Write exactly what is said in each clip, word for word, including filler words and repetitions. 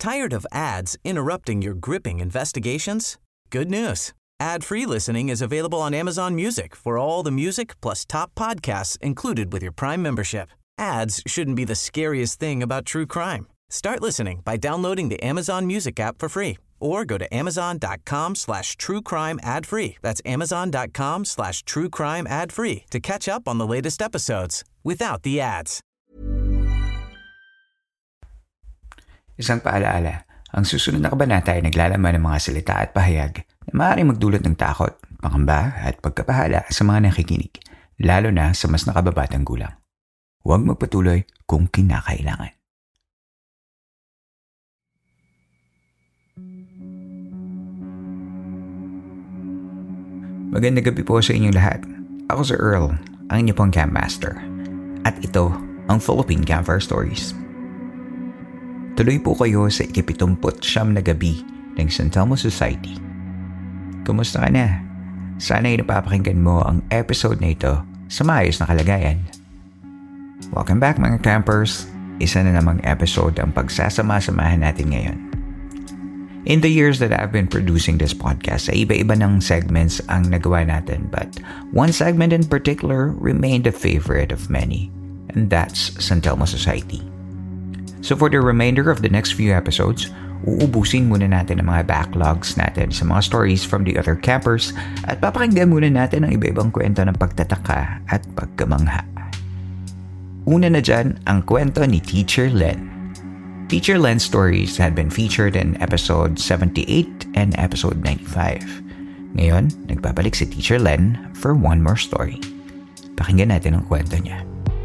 Tired of ads interrupting your gripping investigations? Good news. Ad-free listening is available on Amazon Music for all the music plus top podcasts included with your Prime membership. Ads shouldn't be the scariest thing about true crime. Start listening by downloading the Amazon Music app for free or go to amazon.com slash true crime ad free. That's amazon.com slash true crime ad free to catch up on the latest episodes without the ads. Isang paalaala, ang susunod na kabanata ay naglalaman ng mga salita at pahayag na maaaring magdulot ng takot, pangamba at pagkapahala sa mga nakikinig, lalo na sa mas nakababatang gulang. Huwag magpatuloy kung kinakailangan. Magandang gabi po sa inyong lahat. Ako si Earl, ang inyong pong Camp Master. At ito ang Philippine Campfire Stories. Tuloy po kayo sa ikapitumput siyam na gabi ng San Telmo Society. Kumusta ka na? Sana ay napapakinggan mo ang episode na ito sa maayos na kalagayan. Welcome back mga campers. Isa na namang episode ang pagsasama-samahan natin ngayon. In the years that I've been producing this podcast, ay iba-iba ng segments ang nagawa natin, but one segment in particular remained a favorite of many, and that's San Telmo Society. So for the remainder of the next few episodes, uubusin muna natin ang mga backlogs natin sa mga stories from the other campers at papakinggan muna natin ang iba-ibang kwento ng pagtataka at pagkamangha. Una na dyan ang kwento ni Teacher Len. Teacher Len's stories had been featured in episode seventy-eight and episode ninety-five. Ngayon, nagbabalik si Teacher Len for one more story. Pakinggan natin ang kwento niya.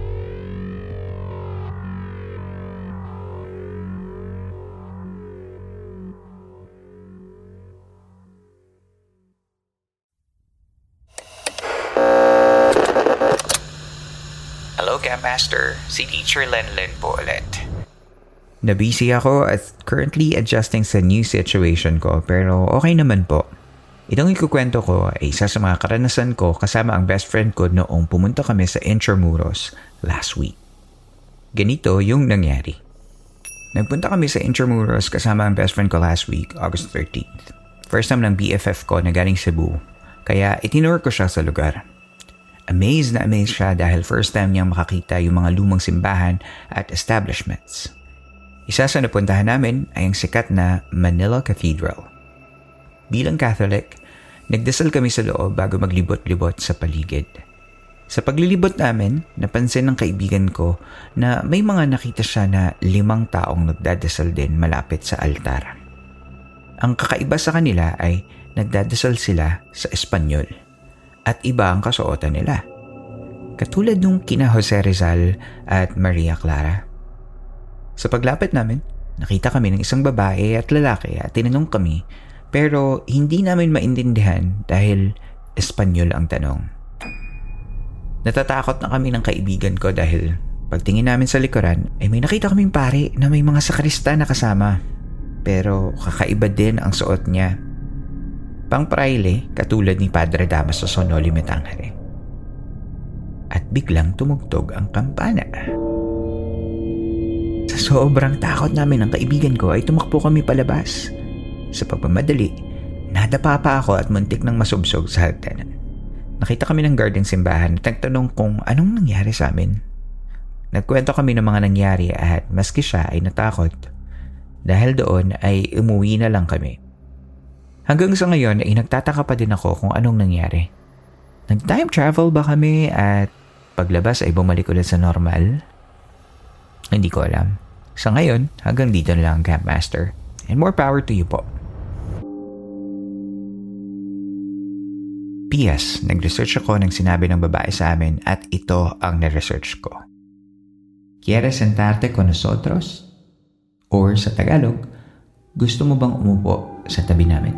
Hello, Camp Master. Si Teacher Len Len po ulit. Nabisi ako at currently adjusting sa new situation ko pero okay naman po. Itong ikukwento ko ay isa sa mga karanasan ko kasama ang best friend ko noong pumunta kami sa Intramuros last week. Ganito yung nangyari. Nagpunta kami sa Intramuros kasama ang best friend ko last week, August thirteenth. First time ng B F F ko na galing Cebu, kaya itinur ko siya sa lugar. Amazed na amazed siya dahil first time niyang makakita yung mga lumang simbahan at establishments. Isa sa napuntahan namin ay ang sikat na Manila Cathedral. Bilang Catholic, nagdasal kami sa loob bago maglibot-libot sa paligid. Sa paglilibot namin, napansin ng kaibigan ko na may mga nakita siya na limang taong nagdadasal din malapit sa altar. Ang kakaiba sa kanila ay nagdadasal sila sa Espanyol at iba ang kasuotan nila. Katulad nung kina Jose Rizal at Maria Clara. Sa paglapit namin, nakita kami ng isang babae at lalaki at tinanong kami pero hindi namin maintindihan dahil Espanyol ang tanong. Natatakot na kami ng kaibigan ko dahil pagtingin namin sa likuran ay may nakita kaming pare na may mga sakrista na kasama pero kakaiba din ang suot niya. Pang praile katulad ni Padre Damas sa Sonoli Metangere. At biglang tumugtog ang kampana. Sa sobrang takot namin ng kaibigan ko ay tumakbo kami palabas. Sa pagmamadali, nadapa pa ako at muntik nang masubsog sa hagdanan. Nakita kami ng guard ng simbahan at nagtanong kung anong nangyari sa amin. Nagkwento kami ng mga nangyari at maski siya ay natakot. Dahil doon ay umuwi na lang kami. Hanggang sa ngayon ay nagtataka pa din ako kung anong nangyari. Nag-time travel ba kami at paglabas ay bumalik ulit sa normal? Hindi ko alam. Sa ngayon, hanggang dito na lang ang Camp Master. And more power to you po. P S. Nag-research ako ng sinabi ng babae sa amin at ito ang na-research ko. ¿Quieres sentarte con nosotros? Or sa Tagalog, gusto mo bang umupo sa tabi namin?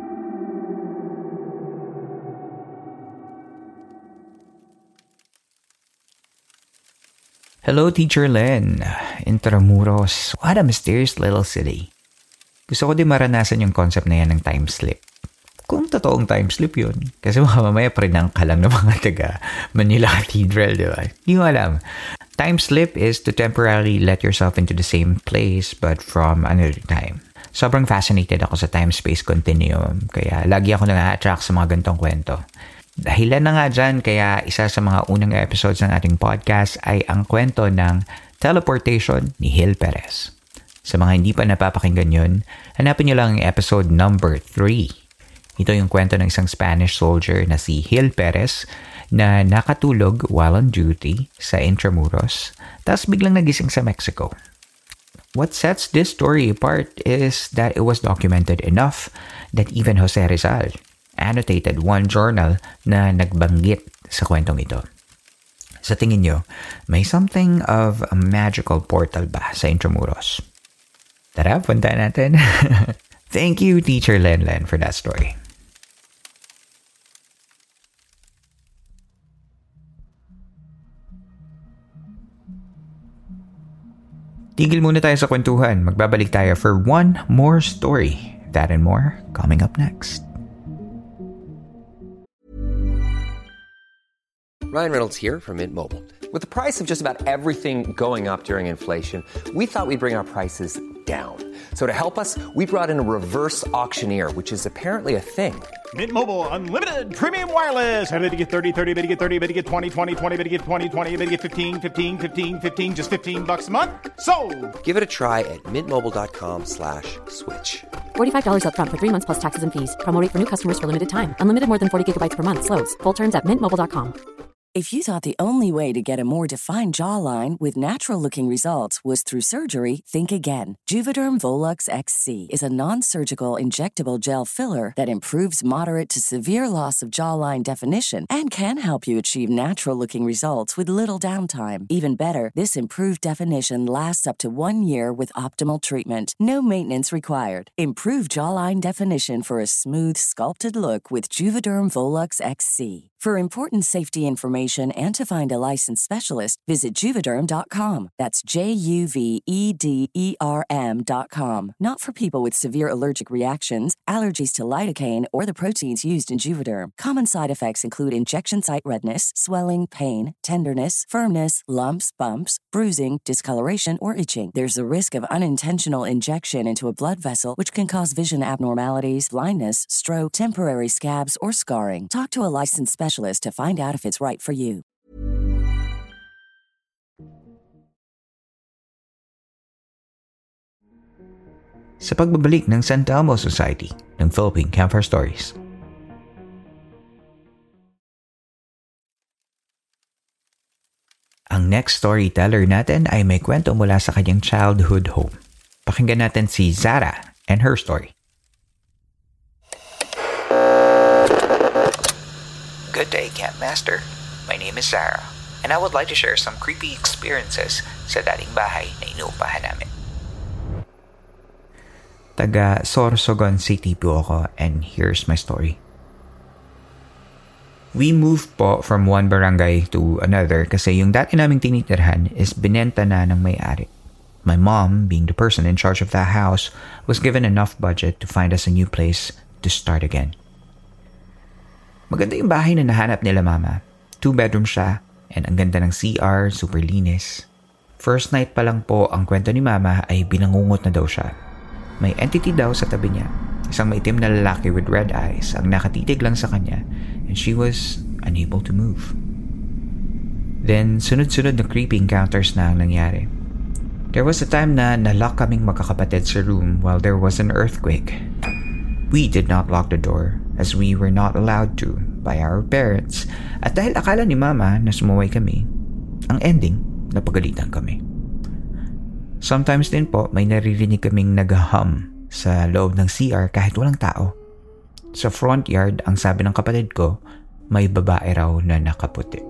Hello, Teacher Len. Intramuros. What a mysterious little city. Gusto ko din maranasan yung concept na yan ng time slip. Kung totoong time slip yun. Kasi mamaya prinang ka lang ng mga taga Manila Cathedral, di ba? Hindi ko alam. Time slip is to temporarily let yourself into the same place but from another time. Sobrang fascinated ako sa time-space continuum, kaya lagi ako nang-attract sa mga gantong kwento. Dahilan na nga dyan, kaya isa sa mga unang episodes ng ating podcast ay ang kwento ng teleportation ni Gil Perez. Sa mga hindi pa napapakinggan yun, hanapin nyo lang ang episode number three. Ito yung kwento ng isang Spanish soldier na si Gil Perez na nakatulog while on duty sa Intramuros, tapos biglang nagising sa Mexico. What sets this story apart is that it was documented enough that even Jose Rizal annotated one journal na nagbanggit sa kwentong ito. Sa tingin nyo, may something of a magical portal ba sa Intramuros? Tara, punta natin. Thank you, Teacher Lenlen, for that story. Tigil muna tayo sa kwentuhan. Magbabalik tayo for one more story. That and more coming up next. Ryan Reynolds here from Mint Mobile. With the price of just about everything going up during inflation, we thought we'd bring our prices down. So to help us, we brought in a reverse auctioneer, which is apparently a thing. Mint Mobile Unlimited Premium Wireless. How to get thirty, thirty, how to get thirty, how to get twenty, twenty, twenty, how to get twenty, twenty, how to get fifteen, fifteen, fifteen, fifteen, just fifteen bucks a month? Sold! Give it a try at mintmobile.com slash switch. forty-five dollars up front for three months plus taxes and fees. Promo rate for new customers for limited time. Unlimited more than forty gigabytes per month. Slows full terms at mint mobile dot com. If you thought the only way to get a more defined jawline with natural-looking results was through surgery, think again. Juvederm Volux X C is a non-surgical injectable gel filler that improves moderate to severe loss of jawline definition and can help you achieve natural-looking results with little downtime. Even better, this improved definition lasts up to one year with optimal treatment. No maintenance required. Improve jawline definition for a smooth, sculpted look with Juvederm Volux X C. For important safety information and to find a licensed specialist, visit Juvederm dot com. That's J U V E D E R M dot com. Not for people with severe allergic reactions, allergies to lidocaine, or the proteins used in Juvederm. Common side effects include injection site redness, swelling, pain, tenderness, firmness, lumps, bumps, bruising, discoloration, or itching. There's a risk of unintentional injection into a blood vessel, which can cause vision abnormalities, blindness, stroke, temporary scabs, or scarring. Talk to a licensed specialist to find out if it's right for you. Sa pagbabalik ng San Telmo Society ng Philippine Campfire Stories. Ang next storyteller natin ay may kwento mula sa kanyang childhood home. Pakinggan natin si Zara and her story. Good day, Camp Master. My name is Sarah, and I would like to share some creepy experiences sa dating bahay na inuupahan namin. Taga Sorsogon City po ako, and here's my story. We moved po from one barangay to another kasi yung dati naming tinitirhan is binenta na ng may-ari. My mom, being the person in charge of that house, was given enough budget to find us a new place to start again. Maganda yung bahay na nahanap nila mama. Two bedroom siya, and ang ganda ng C R, super linis. First night pa lang po, ang kwento ni mama ay binangungot na daw siya. May entity daw sa tabi niya. Isang maitim na lalaki with red eyes ang nakatitig lang sa kanya, and she was unable to move. Then, sunod-sunod na creepy encounters na ang nangyari. There was a time na nalock kaming magkakapatid sa room while there was an earthquake. We did not lock the door as we were not allowed to by our parents, at dahil akala ni mama na sumuway kami, ang ending, napagalitan kami. Sometimes din po may naririnig kaming nag-hum sa loob ng C R kahit walang tao. Sa front yard, ang sabi ng kapatid ko, may babae raw na nakaputi.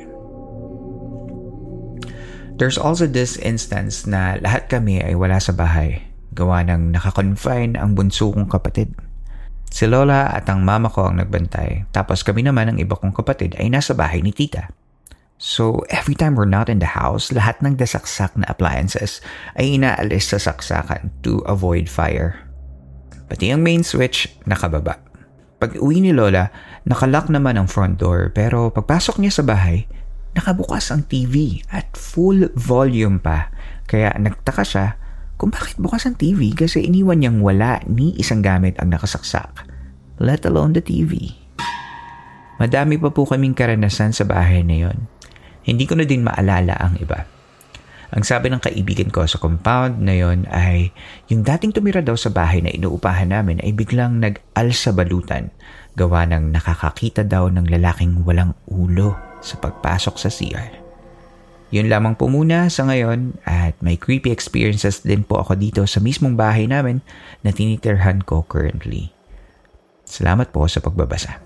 There's also this instance na lahat kami ay wala sa bahay, gawa ng nakakonfine ang bunso kong kapatid. Si Lola at ang mama ko ang nagbantay, tapos kami naman ang iba kong kapatid ay nasa bahay ni tita. So every time we're not in the house, lahat ng dasaksak na appliances ay inaalis sa saksakan to avoid fire. Pati ang main switch nakababa. Pag uwi ni Lola, nakalock naman ang front door, pero pagpasok niya sa bahay, nakabukas ang T V at full volume pa. Kaya nagtaka siya kung bakit bukas ang T V kasi iniwan niyang wala ni isang gamit ang nakasaksak, let alone the T V. Madami pa po kaming karanasan sa bahay na yon. Hindi ko na din maalala ang iba. Ang sabi ng kaibigan ko sa compound na yon ay yung dating tumira daw sa bahay na inuupahan namin ay biglang nag-alsa balutan gawa ng nakakakita daw ng lalaking walang ulo sa pagpasok sa C R. Yun lamang po muna sa ngayon at may creepy experiences din po ako dito sa mismong bahay namin na tinitirhan ko currently. Salamat po sa pagbabasa.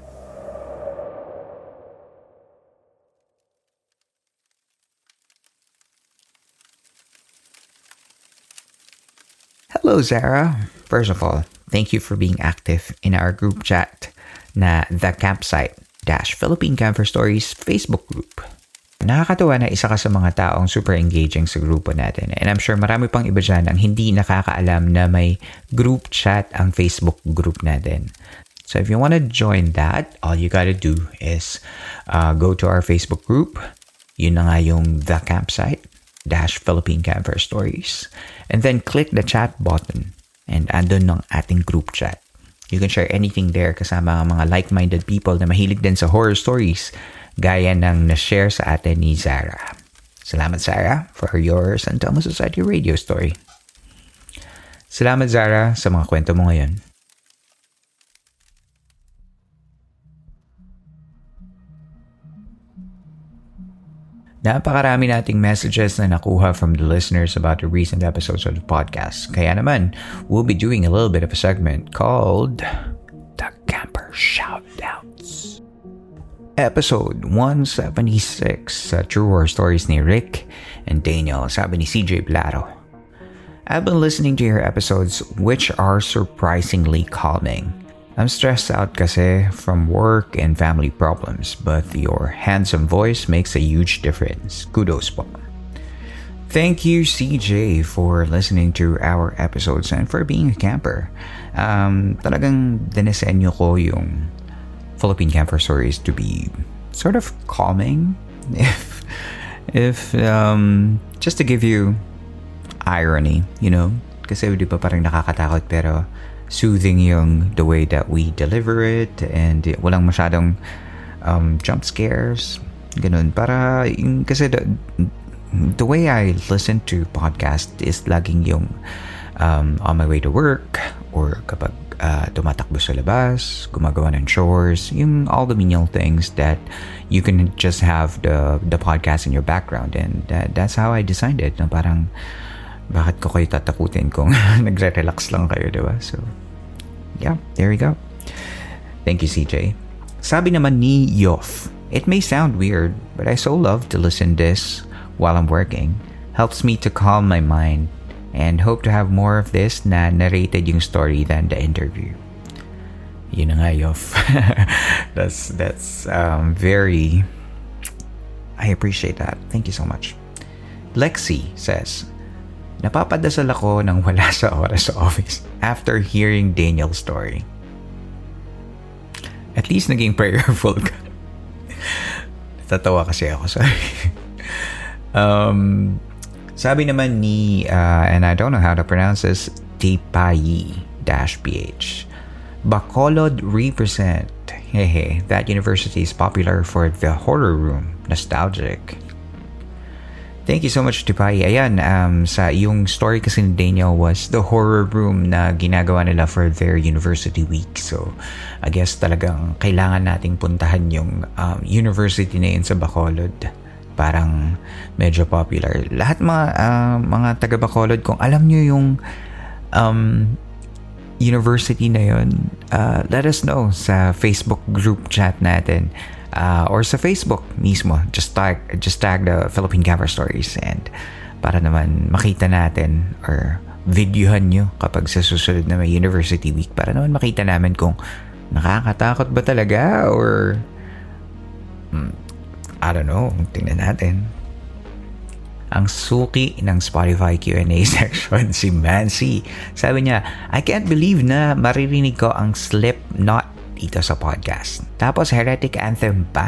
Hello, Zara. First of all, thank you for being active in our group chat na The Campsite dash Philippine Camper Stories Facebook group. Nakakatawa na isa ka sa mga taong super engaging sa grupo natin. And I'm sure marami pang iba dyan ang hindi nakakaalam na may group chat ang Facebook group natin. So if you want to join that, all you gotta do is uh, go to our Facebook group. Yun na nga yung The Campsite dash Philippine Camper Stories. And then click the chat button and andun ng ating group chat. You can share anything there kasama ang mga like-minded people na mahilig din sa horror stories gaya ng na-share sa atin ni Zara. Salamat, Zara, for your Santama Society radio story. Salamat, Zara, sa mga kwento mo ngayon. Napakarami nating messages na nakuha from the listeners about the recent episodes of the podcast. Kaya naman, we'll be doing a little bit of a segment called The Camper Shoutouts. Episode one seventy-six, uh, True Horror Stories ni Rick and Daniel, sabi ni C J Blaro. I've been listening to your episodes which are surprisingly calming. I'm stressed out kasi from work and family problems, but your handsome voice makes a huge difference. Kudos po. Thank you, C J, for listening to our episodes and for being a camper. Um, talagang dinisenyo ko yung Philippine Camper Stories to be sort of calming. If, if um, just to give you irony, you know? Kasi di ba parang nakakatakot pero soothing yung the way that we deliver it and walang masyadong um, jump scares. Ganun. Para yung, kasi the, the way I listen to podcast is laging yung um, on my way to work or kapag uh, tumatakbo sa labas, gumagawa ng chores, yung all the menial things that you can just have the the podcast in your background, and that, that's how I designed it. Na parang bakit ko kayo tatakutin kung nagre-relax lang kayo, diba? So, yeah, there you go. Thank you, C J. Sabi naman ni Yof, it may sound weird, but I so love to listen this while I'm working. Helps me to calm my mind and hope to have more of this na narrated yung story than the interview. Yun na nga, Yof. that's, that's um, very... I appreciate that. Thank you so much. Lexi says, napapadasal ako nang wala sa oras sa office after hearing Daniel's story. At least naging prayerful ka. Tatawa kasi ako, sorry. um, sabi naman ni, uh, and I don't know how to pronounce this, Tipayi-PH. Bacolod represent. Hehe, that university is popular for the horror room. Nostalgic. Thank you so much, Tipai. Ayan, um, sa yung story kasi ni Daniel was the horror room na ginagawa nila for their university week. So, I guess talagang kailangan nating puntahan yung um, university na yun sa Bacolod. Parang medyo popular. Lahat mga, uh, mga taga Bacolod, kung alam nyo yung um, university na yun, uh, let us know sa Facebook group chat natin. Uh, or sa Facebook mismo, just tag just tag the Philippine Camper Stories, and para naman makita natin or videohan nyo kapag sa susunod na may university week, para naman makita namin kung nakakatakot ba talaga or hmm, I don't know, tingnan natin. Ang suki ng Spotify Q and A section, si Mancy, sabi niya, I can't believe na maririnig ko ang Slipknot dito sa podcast. Tapos Heretic Anthem pa.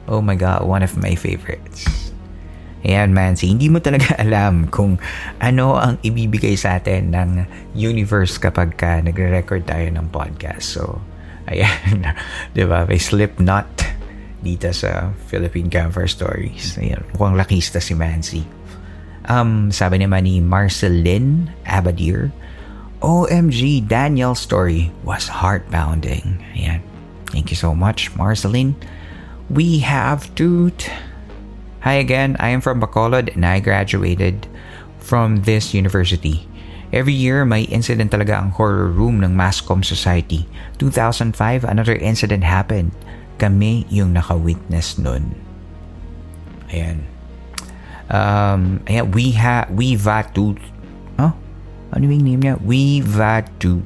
Oh my God, one of my favorites. Ayan, Mansi, hindi mo talaga alam kung ano ang ibibigay sa atin ng universe kapag ka nagre-record tayo ng podcast. So, ayan, diba? May Slipknot dito sa Philippine Campfire Stories. Ayan, mukhang lakista si Mansi. Um, sabi naman ni Marceline Abadir, O M G, Daniel's story was heart-pounding. Ayan. Thank you so much, Marceline. We have to... T- Hi again, I am from Bacolod and I graduated from this university. Every year, may incident talaga ang horror room ng Masscom Society. two thousand five, another incident happened. Kami yung naka-witness nun. Ayan. Um, ayan, we ha, we vatu, oh, ano yung name niya? We vatu.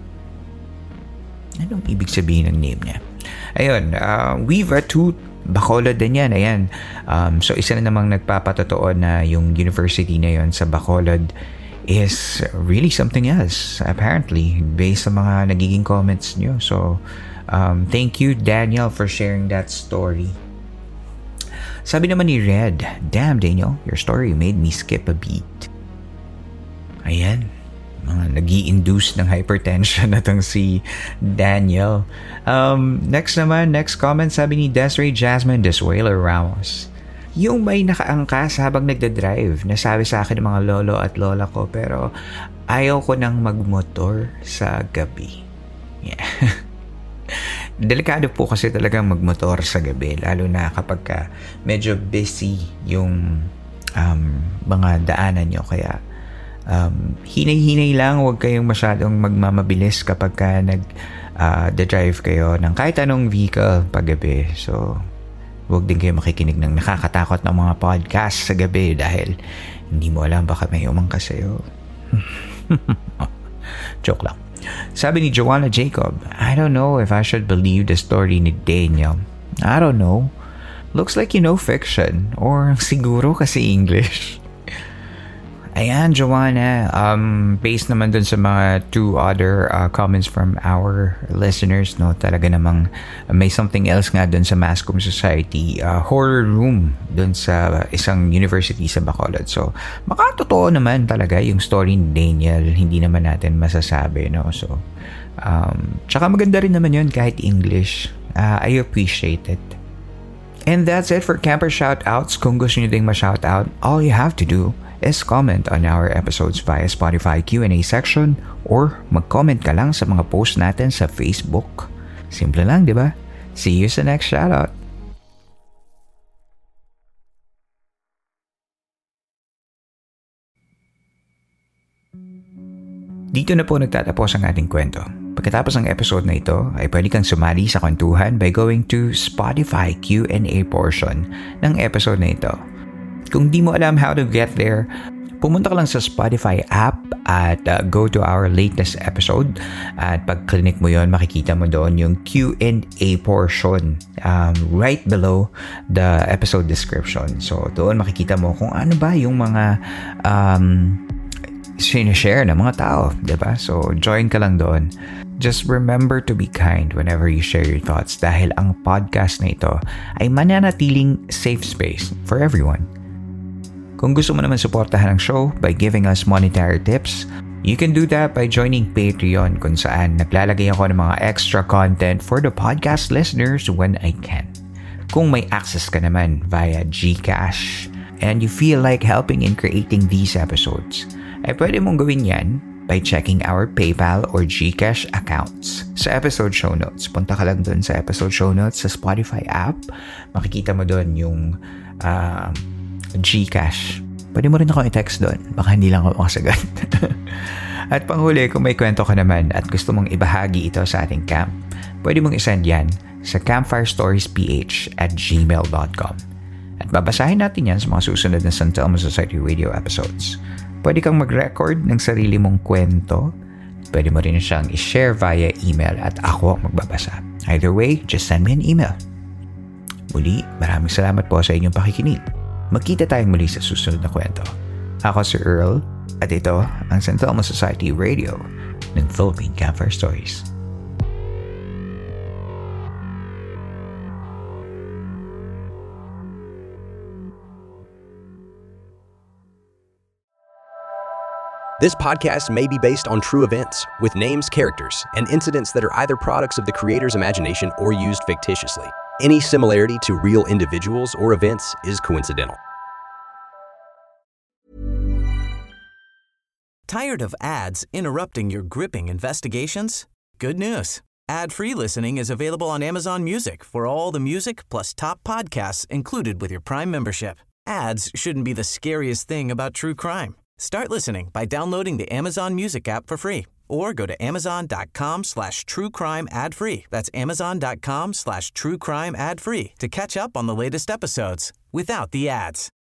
Anong ibig sabihin ng name niya? Ayun, uh, we vatu, Bacolod din yan, ayan. Um, so, isa na namang nagpapatotoo na yung university na yun sa Bacolod is really something else, apparently, based sa mga nagiging comments nyo. So, um, thank you, Daniel, for sharing that story. Sabi naman ni Red, damn, Daniel, your story made me skip a beat. Ayan. Mga nag-i-induce ng hypertension na tong si Daniel. Um, next naman, next comment, sabi ni Desiree Jasmine Desweiler Ramos. Yung may nakaangkas habang nagdadrive, nasabi sa akin ng mga lolo at lola ko, pero ayaw ko nang magmotor sa gabi. Yeah. Delikado po kasi talagang magmotor sa gabi, lalo na kapag ka medyo busy yung um, mga daanan nyo. Kaya Um, hinay-hinay lang, huwag kayong masyadong magmamabilis kapag ka nag-drive uh, kayo ng kahit anong vehicle paggabi. So, huwag din kayo makikinig ng nakakatakot na mga podcast sa gabi dahil hindi mo alam baka may umangkas sa'yo. Joke lang. Sabi ni Joanna Jacob, I don't know if I should believe the story ni Daniel. I don't know. Looks like you know fiction or siguro kasi English. Ayan, Joanna, um, based naman dun sa mga two other uh, comments from our listeners, no, talaga namang may something else nga dun sa Masscom Society, uh, horror room dun sa isang university sa Bacolod. So, makatotoo naman talaga yung story ni Daniel, hindi naman natin masasabi, no, so, um, tsaka maganda rin naman yun kahit English. uh, I appreciate it. And that's it for Camper Shoutouts. Kung gusto nyo ding ma-shoutout, all you have to do is comment on our episodes via Spotify Q and A section or mag-comment ka lang sa mga post natin sa Facebook. Simple lang, di ba? See you sa next shoutout. Dito na po nagtatapos ang ating kwento. Pagkatapos ng episode na ito, ay pwede kang sumali sa kwentuhan by going to Spotify Q and A portion ng episode na ito. Kung di mo alam how to get there, pumunta ka lang sa Spotify app at uh, go to our latest episode. At pag click mo yon, makikita mo doon yung Q and A portion um, right below the episode description. So doon makikita mo kung ano ba yung mga um, sinishare ng mga tao, diba? So join ka lang doon. Just remember to be kind whenever you share your thoughts dahil ang podcast na ito ay mananatiling safe space for everyone. Kung gusto mo naman suportahan ang show by giving us monetary tips, you can do that by joining Patreon kung saan naglalagay ako ng mga extra content for the podcast listeners when I can. Kung may access ka naman via GCash and you feel like helping in creating these episodes, ay pwede mong gawin yan by checking our PayPal or GCash accounts. Sa episode show notes, punta ka lang dun sa episode show notes sa Spotify app. Makikita mo dun yung uh, GCash. Pwede mo rin ako i-text doon. Baka hindi lang ako makasagot. At panghuli, kung may kwento ka naman at gusto mong ibahagi ito sa ating camp, pwede mong isend yan sa campfirestoriesph at gmail dot com. At babasahin natin yan sa mga susunod na San Telmo Society Radio episodes. Pwede kang mag-record ng sarili mong kwento. Pwede mo rin siyang i-share via email at ako ang magbabasa. Either way, just send me an email. Muli, maraming salamat po sa inyong pakikinig. Magkita tayong muli sa susunod na kwento. Ako si Earl at ito ang San Telmo Society Radio ng Philippine Campfire Stories. This podcast may be based on true events, with names, characters, and incidents that are either products of the creator's imagination or used fictitiously. Any similarity to real individuals or events is coincidental. Tired of ads interrupting your gripping investigations? Good news. Ad-free listening is available on Amazon Music for all the music plus top podcasts included with your Prime membership. Ads shouldn't be the scariest thing about true crime. Start listening by downloading the Amazon Music app for free or go to amazon.com slash true crime ad free. That's amazon.com slash true crime ad free to catch up on the latest episodes without the ads.